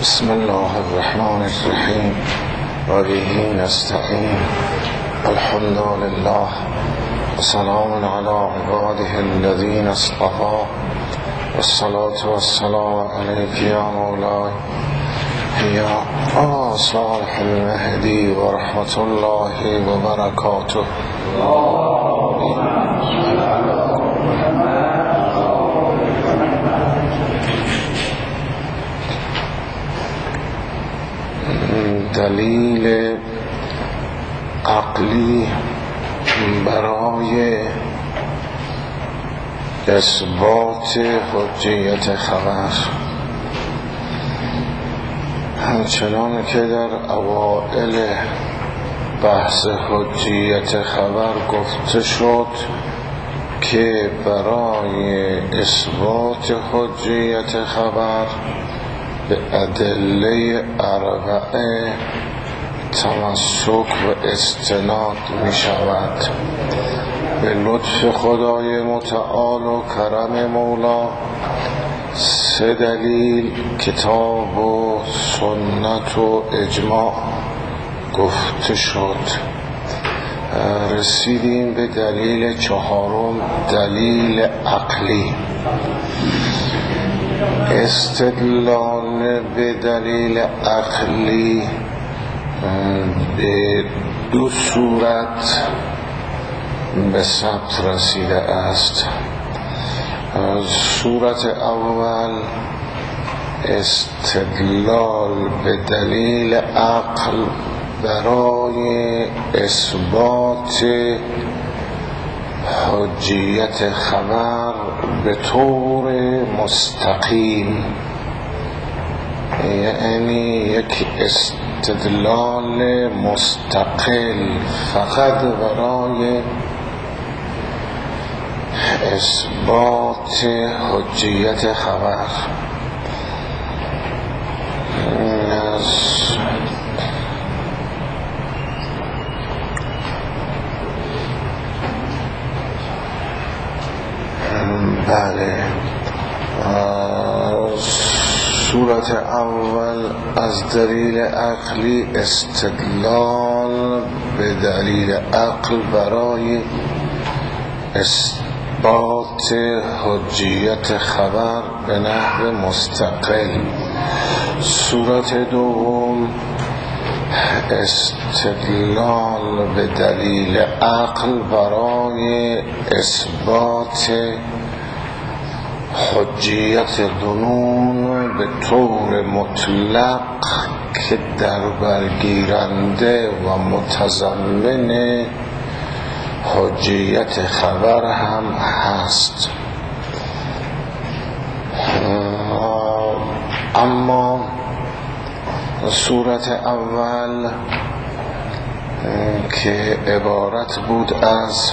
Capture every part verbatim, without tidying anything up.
بسم الله الرحمن الرحیم و به نستعین. الحمد لله و سلام علی عباده الذین اصطفی و الصلاة و السلام علیک یا مولاي یا آقا صالح المهدی و رحمت الله و برکاته. دلیل عقلی برای اثبات حجیت خبر، همچنان که در اوائل بحث حجیت خبر گفته شد که برای اثبات حجیت خبر به ادله اربعه تمسک و استناد می شود. به لطف خدای متعال و کرم مولا سه دلیل، کتاب و سنت و اجماع گفته شد. رسیدیم به دلیل چهارم، دلیل عقلی. استدلال به دلیل عقلی به دو صورت به ثبت رسیده است. صورت اول استدلال به دلیل عقل برای اثبات حجیت خبر به طور مستقیم، یعنی یک استدلال مستقل فقط برای اثبات حجیت خبر. بله، صورت اول از دلیل عقلی استدلال به دلیل عقل برای اثبات حجیت خبر به نحو مستقل. صورت دوم استدلال به دلیل عقل برای اثبات حجیت دنون به طور مطلق که در برگیرنده و متضمن حجیت خبر هم هست. اما صورت اول که عبارت بود از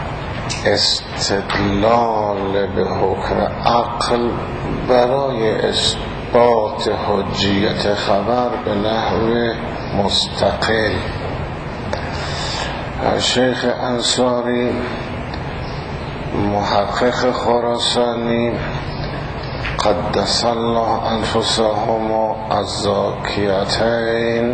استدلال به حکم عقل برای اثبات حجیت خبر به نحو مستقل، شیخ انصاری محقق خراسانی قدس الله انفسهم الزاکیتین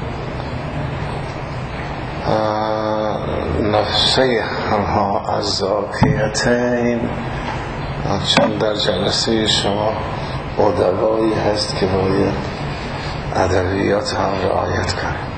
نفسیهما الزاکیتین، چون در جلسه شما ادبایی هست که باید ادبیات هم رعایت کنید.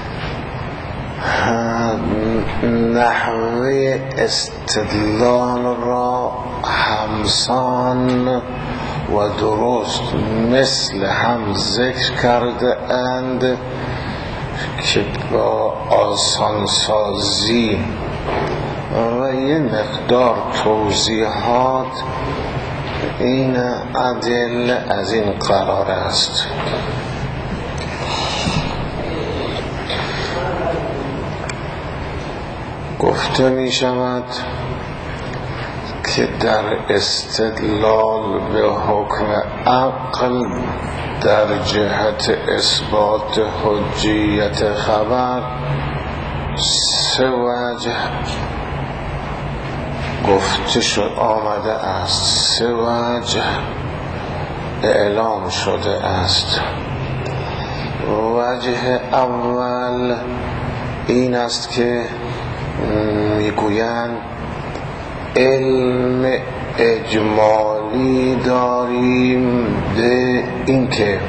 نحوه استدلال را همسان و درست مثل هم ذکر کرده اند که با آسانسازی و یه مقدار توضیحات این ادله از این قرار است. گفته می شود که در استدلال به حکم عقل در جهت اثبات حجیت خبر سه وجه گفته شد آمده است، سه وجه اعلام شده است. وجه اول این است که میگویند علم اجمالی داریم به این که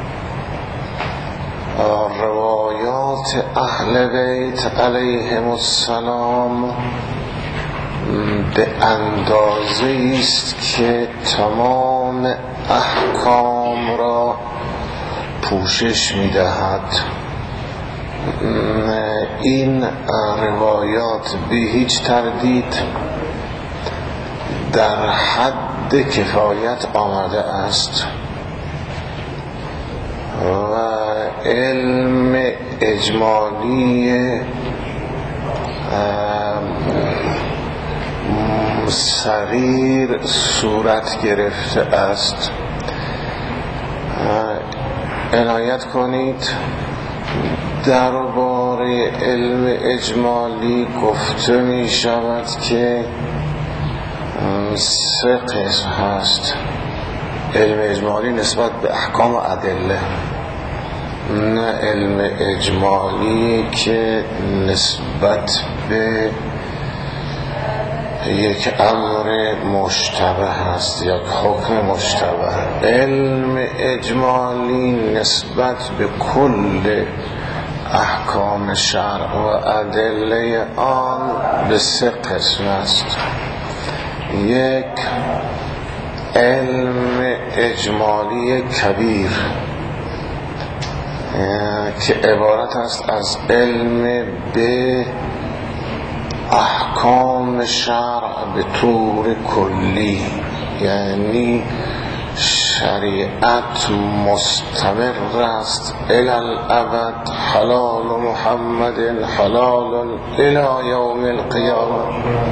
روایات اهل بیت علیهم السلام به اندازه است که تمام احکام را پوشش می‌دهد. این روایات به هیچ تردید در حد کفایت آمده است و علم اجمالی صغیر صورت گرفته است. عنایت کنید درباره علم اجمالی گفته می شود که سه قسم هست. علم اجمالی نسبت به احکام و ادله، نه علم اجمالی که نسبت به یک امر مشتبه هست یا حکم مشتبه. علم اجمالی نسبت به کل احکام شرع و ادله آن به سه قسم است. یک، علم اجمالی کبیر که عبارت است از علم به احکام شرع به طور کلی، یعنی شریعت مستمر است الی الابد، حلال محمد حلال الی یوم القیامه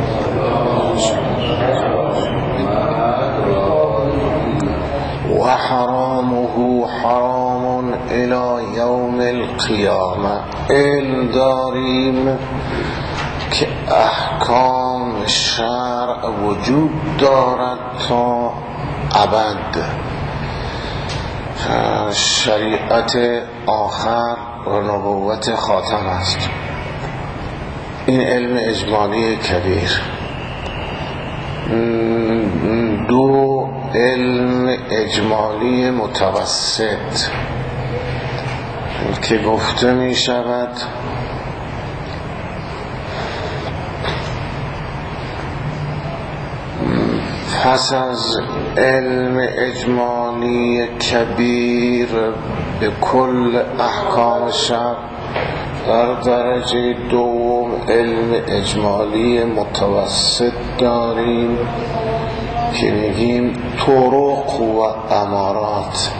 و حرامه حرام الی یوم القیامه. علم داریم که احکام شرع وجود دارد تا ابد، شریعت آخر و نبوت خاتم است. این علم اجمالی کبیر. دو، علم اجمالی متوسط که گفته می شود پس از علم اجمالی کبیر به کل احکام شرع در درجه دوم علم اجمالی متوسط داریم که میگیم طرق و امارات.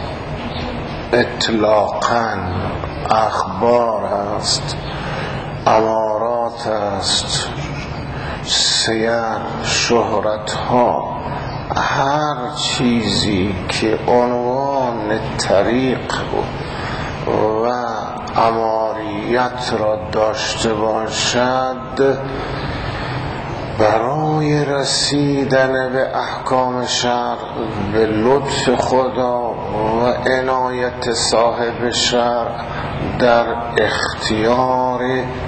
اطلاقاً اخبار هست، امارات هست، سیر، شهرت ها، هر چیزی که عنوان طریق و اماریت را داشته باشد برای رسیدن به احکام شرع به لطف خدا و عنایت صاحب شرع در اختیار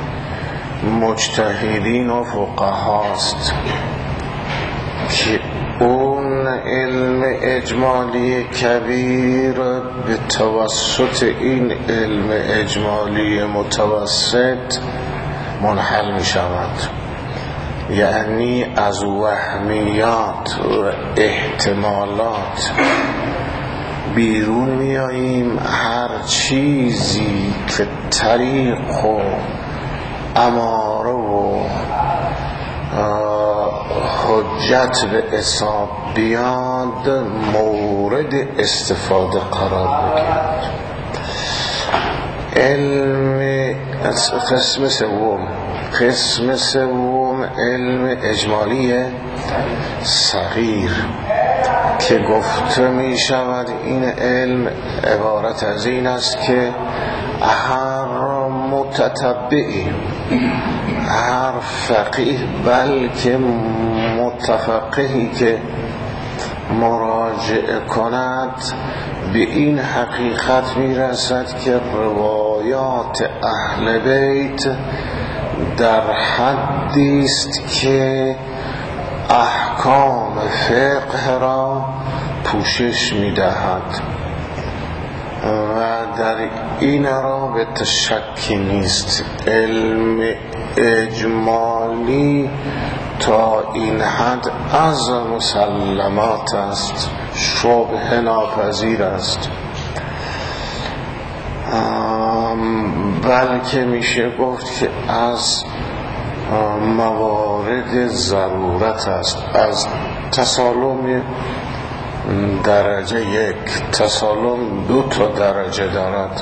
مجتهدین و فقهاست که اون علم اجمالی کبیر به توسط این علم اجمالی متوسط منحل می شود. یعنی از وهمیات و احتمالات بیرون می آییم. هر چیزی که طریق و اماره و حجت به حساب بیاد مورد استفاده قرار بگیرد. علم قسم سوم قسم سوم علم اجمالی صغیر که گفته می شود این علم عبارت از این است که هر متتبعی، هر فقیه بلکه متفقهی که مراجعه کند به این حقیقت میرسد که روایات اهل بیت در حدی است که احکام فقه را پوشش میدهد و در این رابطه شکی نیست. علم اجمالی تا این حد از مسلمات است، شبهه ناپذیر است، بلکه میشه گفت که از موارد ضرورت است. از تسالم درجه یک، تسالم دو تا درجه دارد.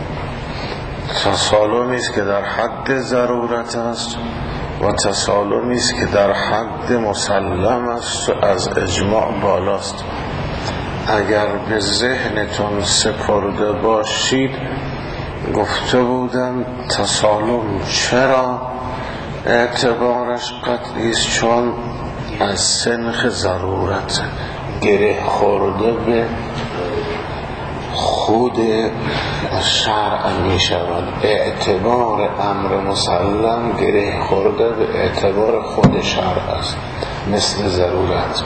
تسالمی است که در حد ضرورت است و تسالمی است که در حد مسلم است و از اجماع بالاست. اگر به ذهنتون سپرده باشید گفته بودم تسالم چرا اعتبارش قطعی است؟ چون از سنخ ضرورت گره خورده به خود شرع می شود. اعتبار امر مسلم گره خورده به اعتبار خود شرع است، مثل ضرورت.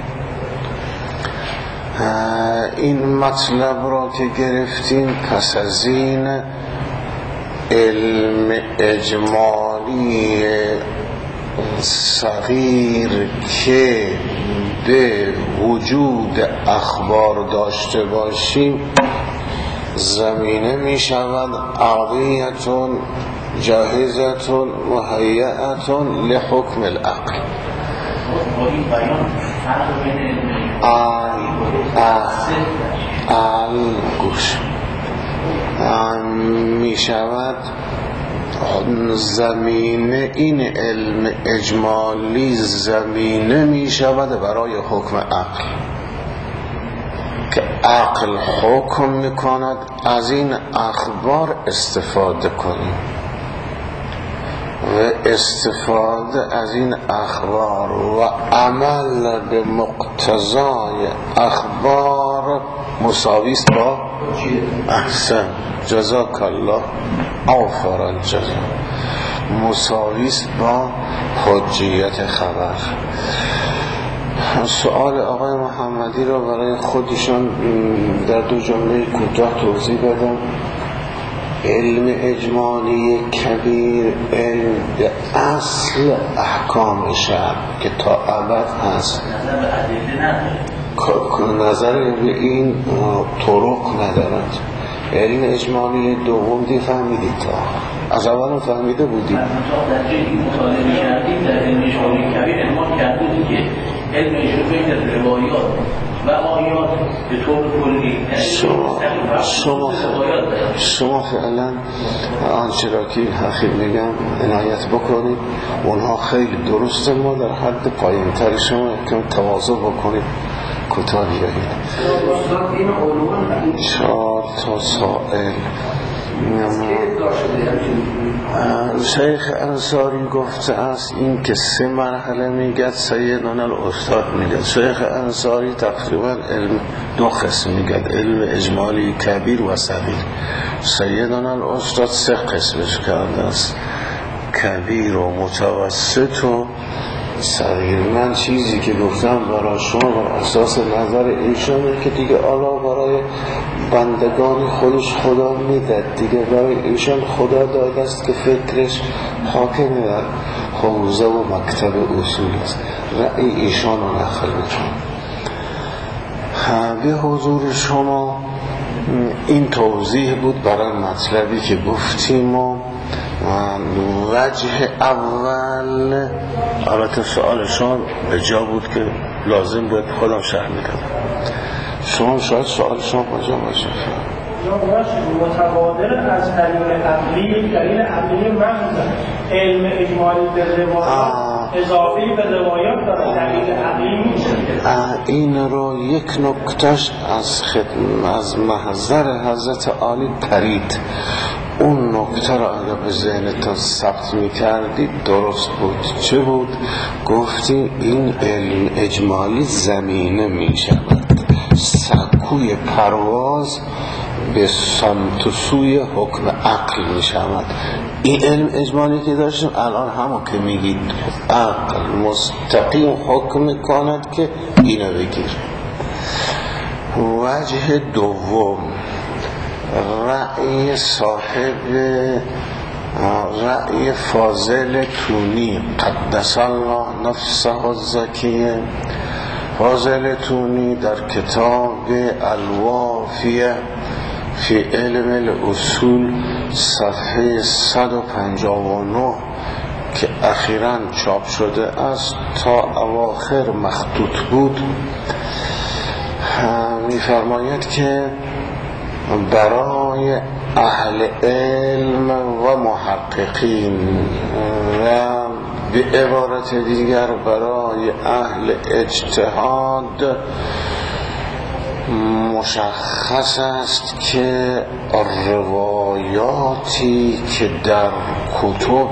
این مطلب را که گرفتیم، پس از این علم اجمالی صغیر که به وجود اخبار داشته باشیم زمینه می شود عقلیتون جاهزتون مهیئتون لحکم العقل. آل آل گوش می شود زمینه، این علم اجمالی زمینه می شود برای حکم عقل، که عقل حکم می کند از این اخبار استفاده کنیم و استفاده از این اخبار و عمل به مقتضای اخبار مساوی است با احسن جزاک الله اوفر الجزا، مساوی است با حجیت خبر. سوال آقای محمدی را برای خودشان در دو جمله کوتاه توضیح بدم. علم اجمالی کبیر علم به اصل احکام شرع که تا ابد هست، نظر به این طرق ندارد. علم اجمالی دوم دی فهمیدید، تا از اول فهمیده بودید. در جایی مطالعه کردیم در علم اجمالی کبیر اعمال کردیم که علم اجمالی روایات و آیات به طور کلی شما شما شما فعلا آنچه را که حقیق میگم عنایت بکنید، اونها خیلی درسته، ما در حد پایین تر شما کم تواضع بکنید، کوتاه بیایید. چهار تا سائل شیخ انصاری گفته است این که سه مرحله میگه، سیدنا الاستاد میگه. شیخ انصاری تقریبا علم دو قسم میگه، علم اجمالی کبیر و صغیر. سیدنا الاستاد سه قسمش کرده است، کبیر و متوسط و صغیر. من چیزی که گفتم برای شما بر اساس نظر ایشانه که دیگه آلا برای بندگان خودش خدا میداد، دیگه برای ایشان خدا داده است که فکرش حاکم در حوزه و مکتب اصول است. رأی ایشان رو نقل میکنم به حضور شما. این توضیح بود برای مطلبی که گفتیم و وجه اول. البته سوال شما به جا بود که لازم بود خودم شرح میکردم. شما شاید سوال شما به جا باشه. متبادر از دلیل عقلی، دلیل عقلی محض علم اجمالی به روایات اضافی به روایات داره، دلیل عقلی میشه. این رو یک نکتهش از خدمت از محضر حضرت عالی پرید. اون نکته را اگر به ذهنتان ثبت می‌کردید درست بود. چه بود؟ گفتیم این علم اجمالی زمینه می‌شود، سکوی پرواز به سمت و سوی حکم عقل می‌شود. این علم اجمالی که داشتیم الان همون که میگید عقل مستقیم حکم می‌کند که اینو بگیر. وجه دوم، رأی صاحب رأی فاضل تونی قدس الله نفسه الزکیه، فاضل تونی در کتاب الوافیه فی علم الاصول صفحه صد و پنجاه و نه که اخیراً چاپ شده است تا اواخر مخطوط بود، می‌فرماید که برای اهل علم و محققین و به عبارت دیگر برای اهل اجتهاد مشخص است که روایاتی که در کتب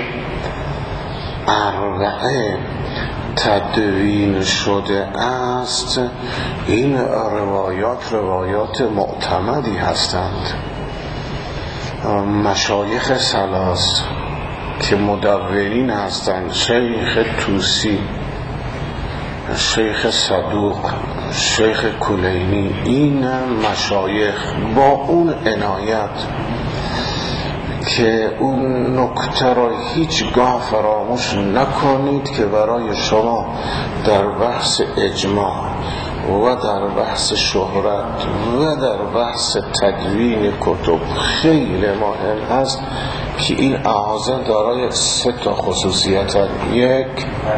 اربعه تدوین شده است این روایات روایات معتمدی هستند. مشایخ ثلاث که مدونین هستند، شیخ توسی، شیخ صدوق، شیخ کلینی، این مشایخ با اون عنایت که اون نکته را هیچگاه فراموش نکنید که برای شما در بحث اجماع و در بحث شهرت و در بحث تدوین کتب خیلی مهم هست که این اعاضه دارای سه تا خصوصیت هست. یک،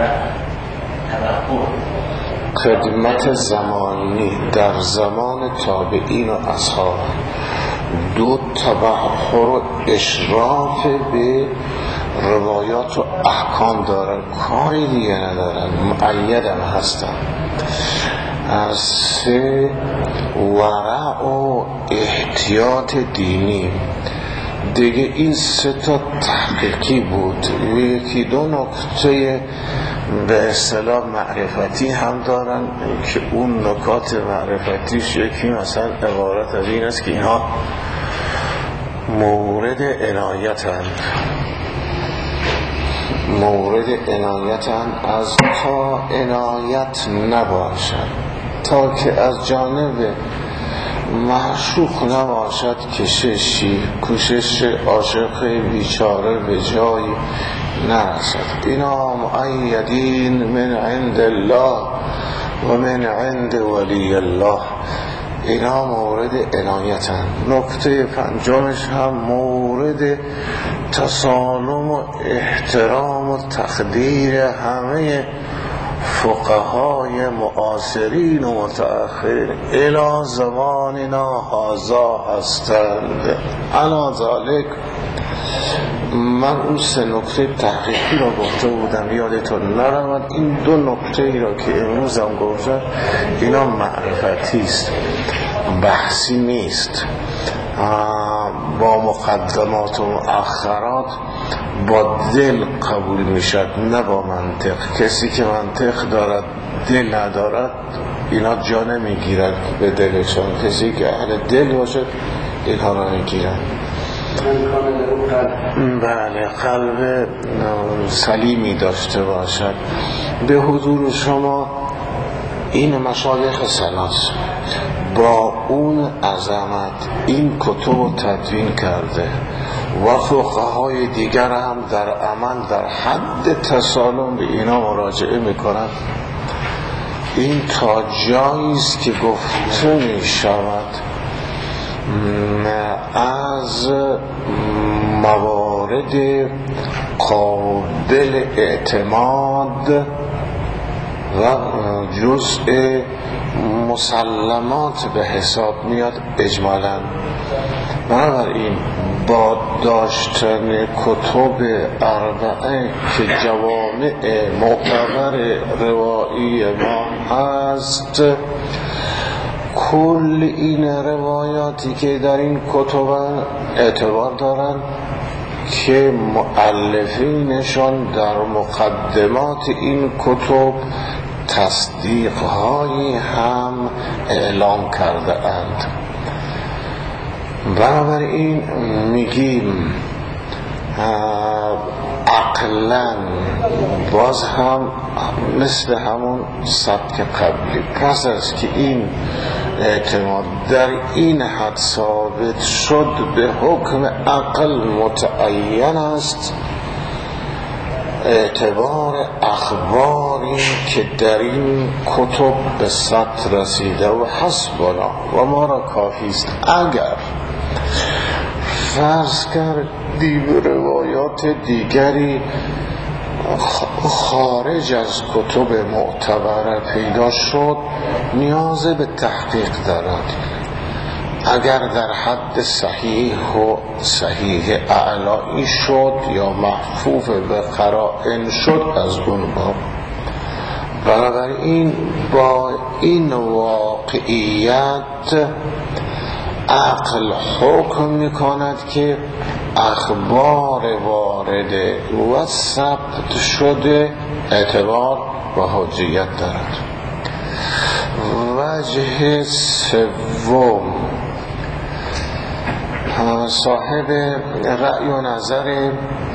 خدمت زمانی در زمان تابعین و اصحاب. دو، تبحر و اشراف به روایات و احکام دارن، کاری دیگه ندارن، مؤیدم هستن. از سه، ورع و احتیاط دینی. دیگه این سه تا تحقیقی بود. یکی دو نکته به اصطلاح معرفتی هم دارن که اون نکات معرفتیش یکی مثلا عبارت از این است که اینها مورد عنایتند مورد عنایتند از تا عنایت نباشد، تا که از جانب معشوق نباشد کششی کوشش عاشق بیچاره به جایی نرسد. اینا مؤیدین من عند الله و من عند ولی الله، اینا مورد عنایتن. نکته پنجمش هم مورد تسالم و احترام و تقدیر همه فقهای معاصرین و متأخرین الی زماننا هذا هستند. علا ذالک من اون سه نکته تحقیقی را گفته بودم، یادتون نرود. این دو نکته ای را که امروز هم گفتم اینا معرفتی است، بحثی نیست، با مقدمات و مؤخرات با دل قبول میشد نه با منطق. کسی که منطق دارد دل ندارد اینا جا نمیگیرد به دلشان، کسی که اهل دل باشد اینها را میگیرد. بله، قلب سلیمی داشته باشد. به حضور شما این مشایخ ثلاث با اون عظمت این کتب رو تدوین کرده و فقهای دیگر هم در عمل در حد تسالم به اینا مراجعه میکنند. این تا جاییست که گفته می شود از موارد قابل اعتماد و جزء مسلمات به حساب میاد اجمالاً. بنابراین با داشتن کتب اربعه که جوامع معتبر روایی ما هست، کل این روایاتی که در این کتب اعتبار دارن که مؤلفینشان در مقدمات این کتب تصدیق‌هایی هم اعلام کرده اند. بنابراین میگیم عقلاً باز هم مثل همون سبک قبلی، پس از که این اعتماد در این حد ثابت شد به حکم عقل متعین است، اعتبار اخباری که در این کتب به ثبت رسیده و حسبنا و ما را کافی است. اگر فرض کردیم روایات دیگری خارج از کتب معتبره پیدا شد، نیاز به تحقیق دارد. اگر در حد صحیح و صحیح اعلایی شد یا محفوظ به قرائن شد از اون باب. بنابراین با این واقعیت عقل حکم میکند که اخبار وارده و ثبت شده اعتبار و حجیت دارد. وجه سوم، صاحب رأی و نظر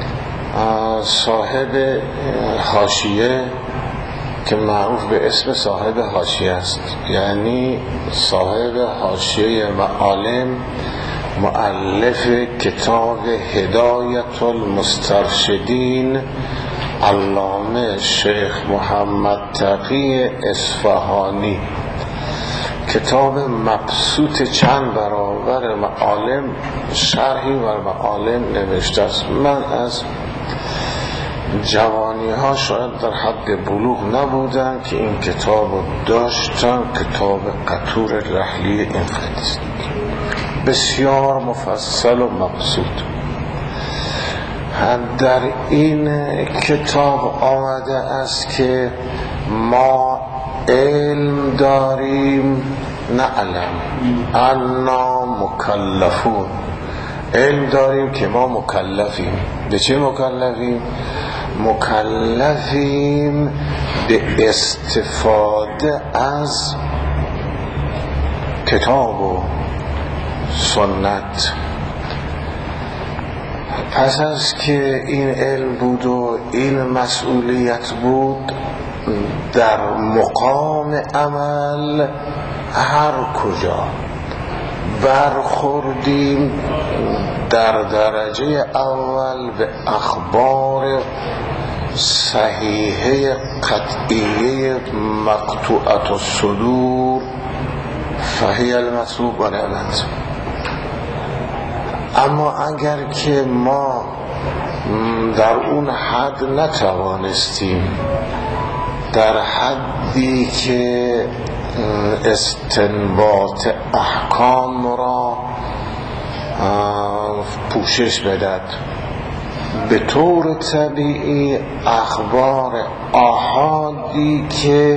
صاحب حاشیه که معروف به اسم صاحب حاشیه است، یعنی صاحب حاشیه معالم، مؤلف کتاب هدایت المسترشدین علامه شیخ محمد تقی اصفهانی، کتاب مبسوط چند برابر معالم، شرحی بر معالم نوشته است. من از جوانی ها شاید در حد بلوغ نبودن که این کتاب داشتن، کتاب قطور رحلی این خدیست، بسیار مفصل و مبسوط. در این کتاب آمده است که ما علم داریم، نعلم انا مکلفون، علم داریم که ما مکلفیم. به چه مکلفیم؟ مکلفیم به استفاده از کتاب و سنت. پس از که این علم بود و این مسئولیت بود، در مقام عمل هر کجا برخوردیم در درجه اول به اخبار صحیحه قطعیه مقطوعت الصدور فهی المطلوب و نعمت. اما اگر که ما در اون حد نتوانستیم، در حدی که استنباط احکام را پوشش بدهد، به طور طبیعی اخبار آحادی که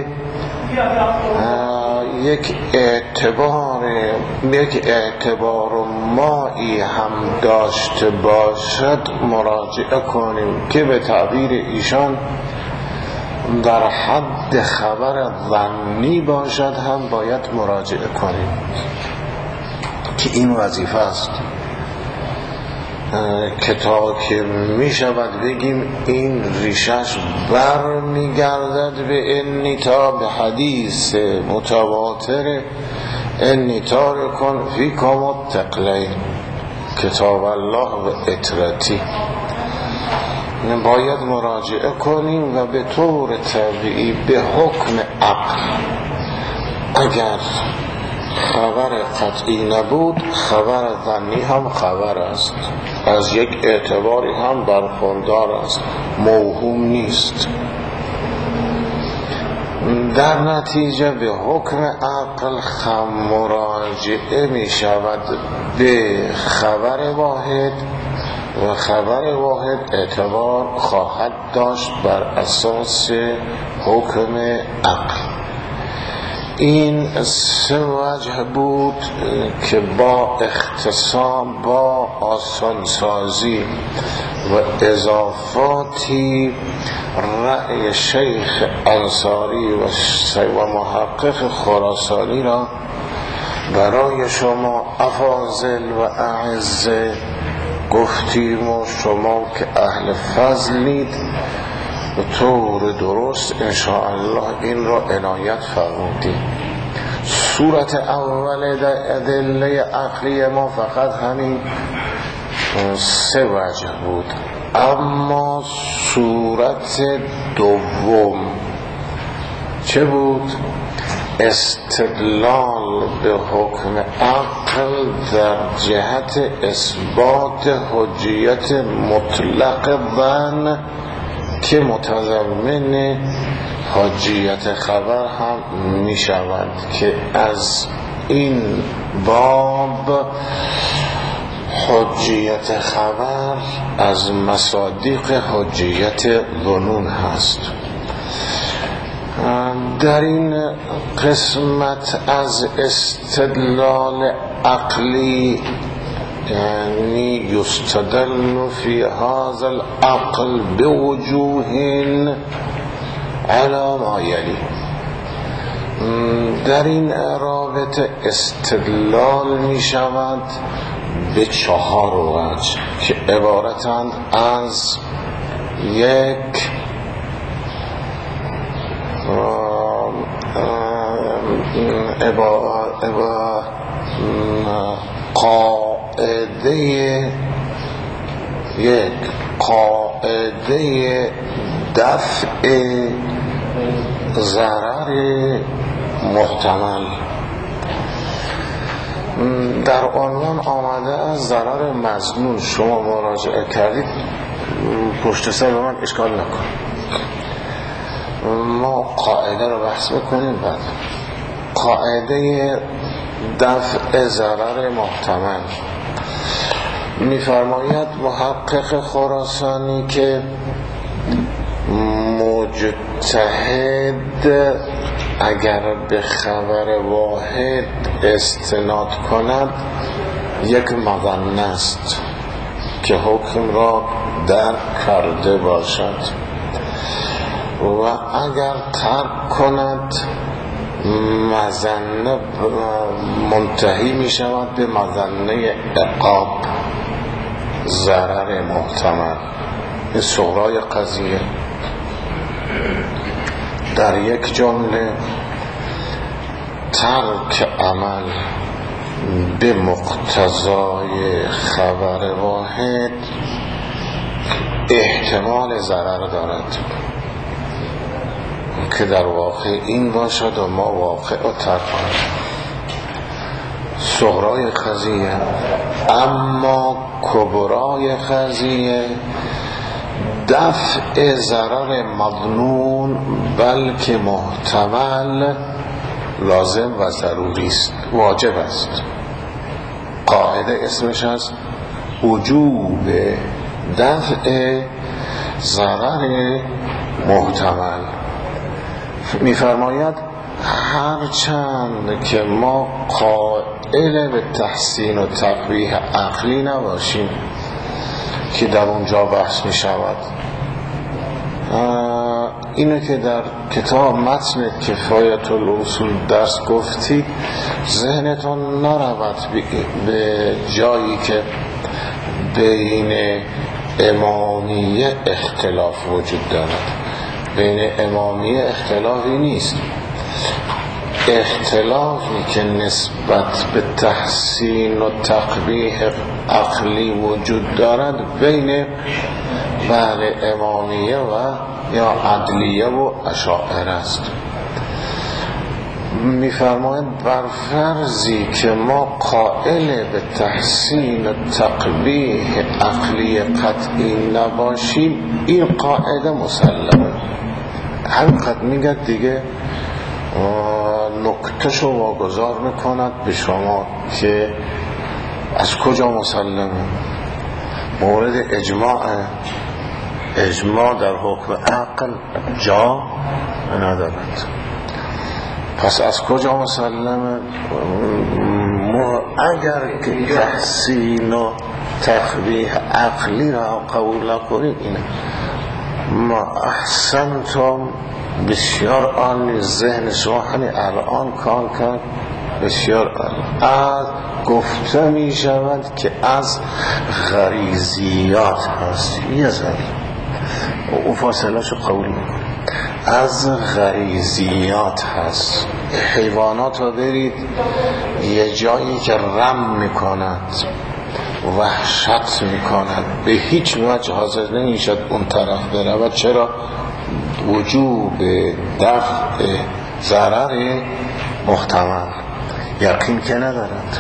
یک اعتبار یک اعتبار مایی هم داشته باشد مراجعه کنیم، که به تعبیر ایشان در حد خبر ظنی باشد هم باید مراجعه کنیم، که این وظیفه است. کتاب که می شود بگیم این ریشش بر می گردد به انی تا به حدیث متواتر انی تارکن فی کام تقلین، کتاب الله و اطرتی باید مراجعه کنیم. و به طور طبیعی به حکم عقل اگر خبر قطعی نبود، خبر ظنی هم خبر است، از یک اعتباری هم برخوردار است، موهوم نیست. در نتیجه به حکم عقل خم مراجعه می شود به خبر واحد و خبر واحد اعتبار خواهد داشت بر اساس حکم عقل. این سه وجه بود که با اختصام، با آسانسازی و اضافاتی رأی شیخ انصاری و محقق خراسانی را برای شما افاضل و اعزه گفتیم و شما که اهل فضلید به طور درست انشاءالله این را عنایت فرمودید. صورت اول در ادله عقلی ما فقط همین سه وجه بود، اما صورت دوم چه بود؟ استدلال به حکم عقل در جهت اثبات حجیت مطلق ظن که متضمن حجیت خبر هم می شود که از این باب حجیت خبر از مصادیق حجیت ظنون هست. در این قسمت از استدلال عقلی یعنی یستدل فی هذا العقل بوجوه علی ما یلی، در این رابطه استدلال می شود به چهار وجه که عبارتند از یک قاعده یک قاعده دفع ضرر محتمل. در عنوان آمده از ضرر مظنون، شما مراجعه کردید پشت سر به من اشکال نکن، ما قاعده رو بحث بکنیم. بعد قاعده دفع ضرر محتمل می‌فرماید محقق خراسانی که مجتهد اگر به خبر واحد استناد کند یک مظنه است که حکم را درک کرده باشد و اگر ترک کند مظنه منتهی می شود به مظنه عقاب، ضرر محتمل. این صغرای قضیه. در یک جمله ترک عمل به مقتضای خبر واحد احتمال ضرر دارد که در واقع این باشد و ما واقع و ترک کنیم، صغرای قضیه. اما کبرای قضیه دفع ضرر مظنون بلکه محتمل لازم و ضروری است، واجب است. قاعده اسمش است وجوب دفع ضرر محتمل. می‌فرماید هرچند که ما قائل به تحسین و تقبیح عقلی نباشیم که در اونجا بحث می شود، اینو که در کتاب متن کفایت الاصول درس گفتید ذهنتون نرود به جایی که بین امامیه اختلاف وجود دارد. بین امامیه اختلافی نیست، اختلافی که نسبت به تحسین و تقبیح عقلی وجود دارد بین بله امامیه و یا عدلیه و اشاعره است. می‌فرمایند بر فرضی که ما قائل به تحسین و تقبیح عقلی قطعی نباشیم این قاعده مسلمه. حقیقت میگه دیگه نکتهشو واگذار میکند به شما که از کجا مسلمه. مورد اجماع اجماع در حکم عقل جا ندارد. پس از کجا مسلمه؟ اگر که تحسین و تقبیح عقلی را قبول نکنیم اینه ما احسنتم بسیار عالی، ذهن شما همین الان کار کرد بسیار عالی. از گفته می شود که از غریزیات هست، یه ذره او فاصله شو قبول میکنه، از غریزیات هست. حیوانات رو برید یه جایی که رم میکنند، وحشت میکنند، به هیچ وجه حاضر نمیشد اون طرف بره. و چرا؟ وجوب دفع ضرر محتمل یقین که ندارد.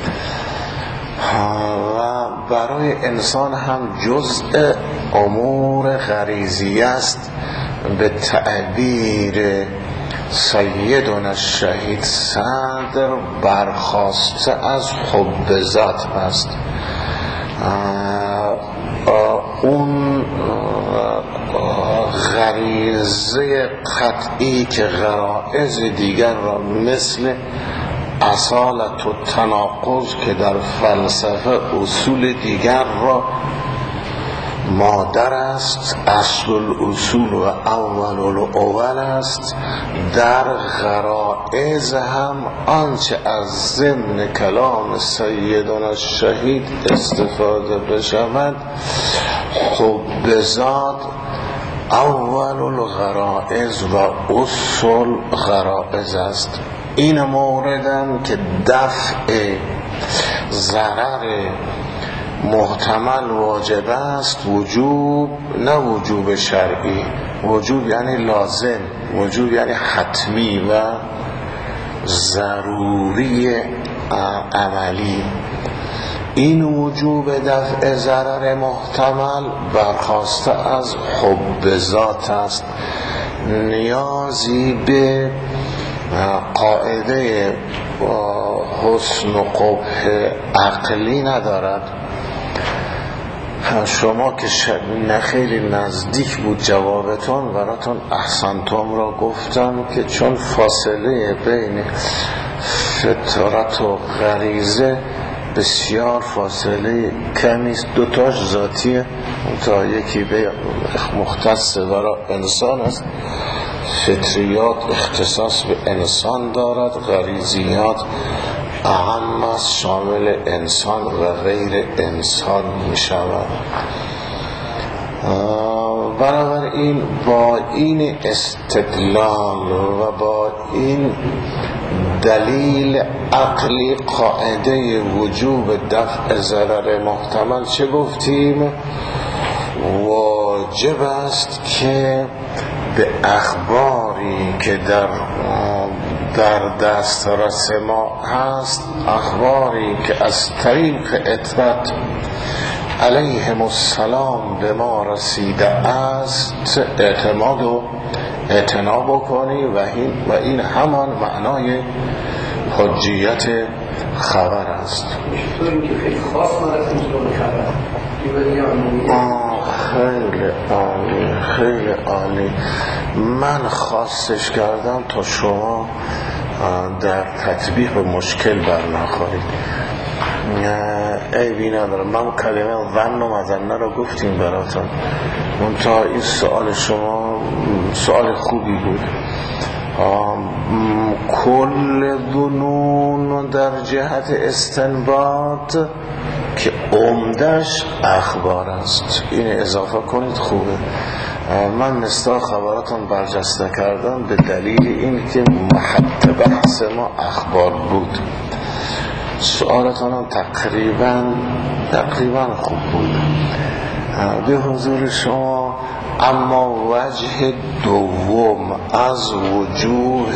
و برای انسان هم جزء امور غریزی است. به تعبیر سیدنا الشهید صدر برخاسته از حب ذات است. اون غریزه قطعی که غرائز دیگر را مثل اصالت و تناقض که در فلسفه اصول دیگر را مادر است، اصل الاصول و اول الاول است، در غرائز هم آنچه از ضمن کلام سیدنا الشهید استفاده بشود حب ذات اول الغرائز و اصل غرائز است. این موردم که دفع ضرر محتمل واجب است، وجوب نه وجوب شرعی، وجوب یعنی لازم، وجوب یعنی حتمی و ضروری عملی. این وجوب دفع ضرر محتمل برخاسته از حب ذات است، نیازی به قاعده حسن و قبح عقلی ندارد. شما که نه خیلی نزدیک بود جوابتون، براتون احسنتم را گفتم که چون فاصله بین فطرت و غریزه بسیار فاصله کمی است، دوتاش ذاتیه، تا یکی به مختص برای انسان است، فطریات اختصاص به انسان دارد، غریزیات اهم است، شامل انسان و غیر انسان می شود. بنابراین با این استدلال و با این دلیل عقلی قاعده وجوب دفع ضرر محتمل چه گفتیم؟ واجب است که به اخباری که در در دسترس ما هست، اخباری که از طریق اطرت علیهم السلام به ما رسیده است، اعتماد و اعتنا بکنی و این, و این همان معنای حجیت خبر است. خیلی عالی، خیلی عالی. من خواستش کردم تا شما در تطبیق مشکل برنخورید. عیبی نداره، من کلمه ظن و مظنه را گفتیم براتون، منتها این سوال شما سوال خوبی بود. کل ظنون در جهت استنباط که عمدش اخبار است، این اضافه کنید خوبه. من مستاق خبراتون برجسته کردم به دلیل این که محط بحث ما اخبار بود. سوالتون هم تقریبا تقریبا خوب بود. به حضور شما اما وجه دوم از وجوه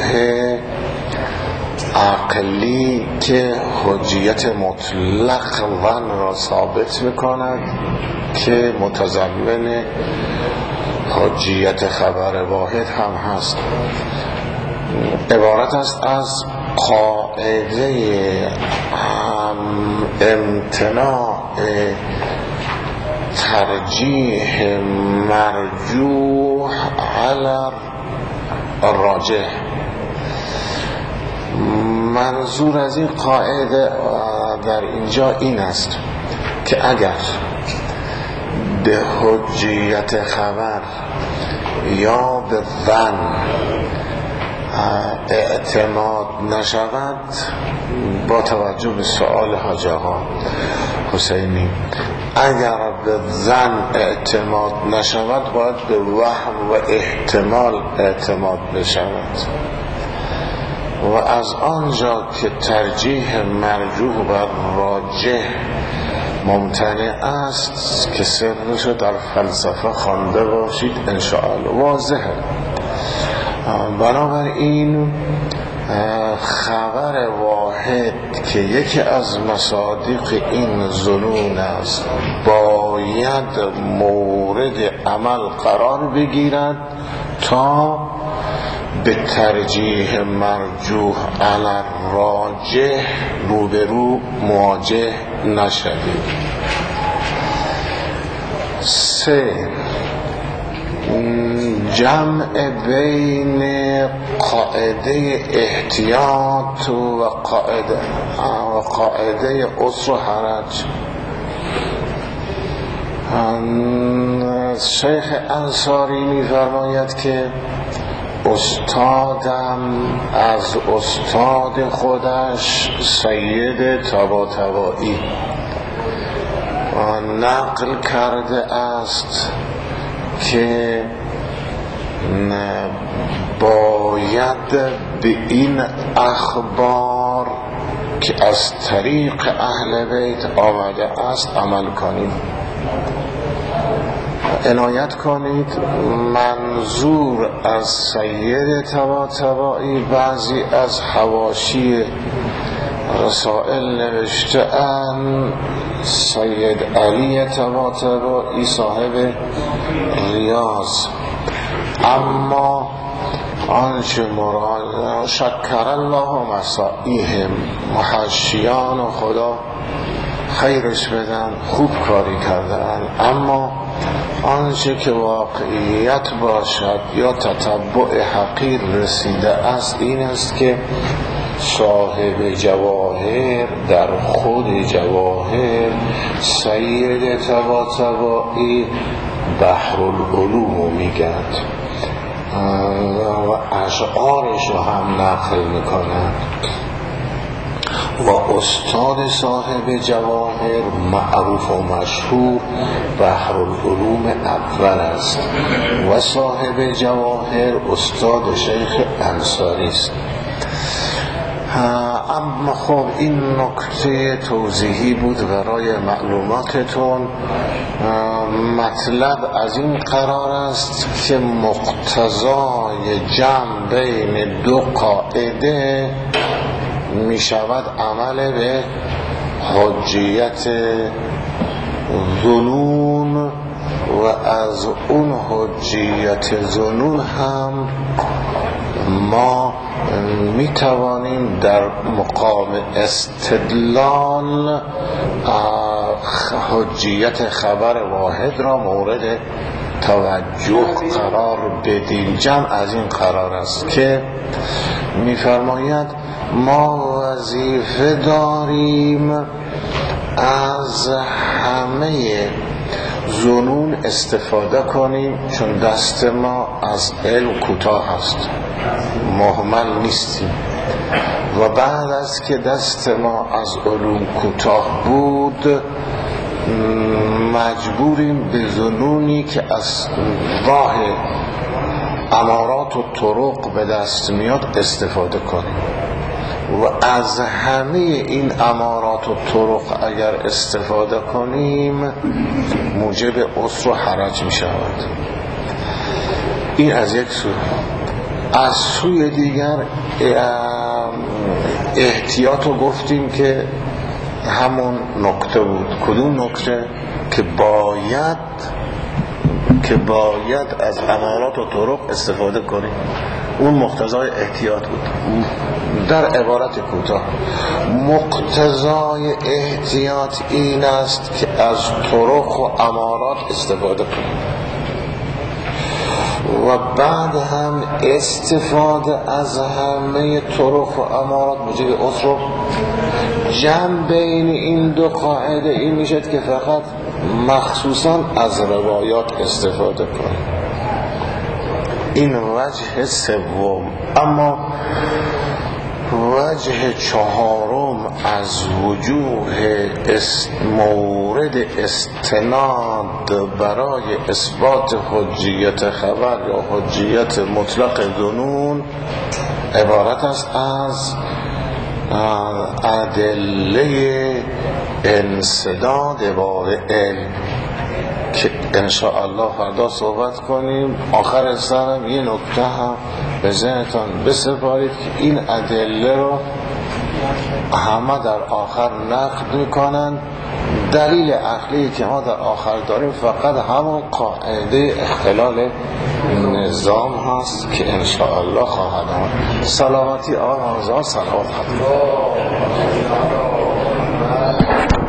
عقلی که حجیت مطلق ون را ثابت میکند که متضمن حجیت خبر واحد هم هست، عبارت است از قاعده امتناع ترجیح مرجوح علی الراجح. منظور از این قاعده در اینجا این است که اگر به حجیت خبر یا به ظن اعتماد نشود، با توجه به سؤال حاج آقا حسینی، اگر به ظن اعتماد نشود باید به وهم و احتمال اعتماد بشود. و از آنجا که ترجیح مرجوح و راجح ممتنع است که سرشو در فلسفه خوانده باشید انشاءالله واضحه. بنابراین خبر واحد که یکی از مصادیق این ظنون است باید مورد عمل قرار بگیرد تا به ترجیح مرجوح علی راجح روبرو مواجه نشوید. سه، جمع بین قاعده احتیاط و قاعده و قاعده عسر و حرج. شیخ انصاری می‌فرماید که استادم از استاد خودش سید طباطبایی نقل کرده است که باید به این اخبار که از طریق اهل بیت آمده است عمل کنید. عنایت کنید منظور از سید طباطبایی بعضی از حواشی رسائل نوشته ان سید علی طباطبایی صاحب ریاض، اما آنچه مراد شکر الله مسائیهم محشیان و خدا خیرش بدن خوب کاری کردن، اما آنچه که واقعیت باشد یا تتبع حقیر رسیده است این است که صاحب جواهر در خود جواهر سید طباطبایی بحر العلوم میگند و اشعارش رو هم نقل میکنند و استاد صاحب جواهر معروف و مشهور بحر العلوم اول است و صاحب جواهر استاد شیخ انصاری است. اما خب این نکته توضیحی بود برای معلوماتتون. مطلب از این قرار است که مقتضای جمع بین دو قاعده می شود عمل به حجیت ظنون و از اون حجیت ظنون هم ما می توانیم در مقام استدلال حجیت خبر واحد را مورد توجه قرار بدیم. جمع از این قرار است که می فرماید ما وظیفه داریم از همه ظنون استفاده کنیم، چون دست ما از علم کوتاه است، مهمل نیستیم و بعد از که دست ما از علوم کوتاه بود مجبوریم به ظنونی که از راه امارات و طرق به دست میاد استفاده کنیم و از همه این امارات و طرق اگر استفاده کنیم موجب عسر و حرج می شود. این از یک سو. از سوی دیگر احتیاط رو گفتیم که همون نکته بود. کدوم نکته؟ که باید که باید از امارات و طرق استفاده کنیم. اون مقتضای احتیاط بود. در عبارت کوتاه مقتضای احتیاط این است که از طرق و امارات استفاده کنیم. و بعد هم استفاده از همه طرق و امارات موجب اصرف. جمع بین این دو قاعده این میشد که فقط مخصوصا از روایات استفاده کنیم. این وجه سوم. اما وجه چهارم از وجوه است مورد استناد برای اثبات حجیت خبر یا حجیت مطلق دونون عبارت است از ادله انسداد باب علم که انشاءالله فردا صحبت کنیم. آخر سرم یه نکته هم به ذهنتان بسپارید که این ادله رو همه در آخر نقد میکنن. دلیل عقلی که ما در آخر داریم فقط همون قاعده اختلال نظام هست که انشاءالله خواهد آمد. سلامتی آقا همزان سلامت خطور.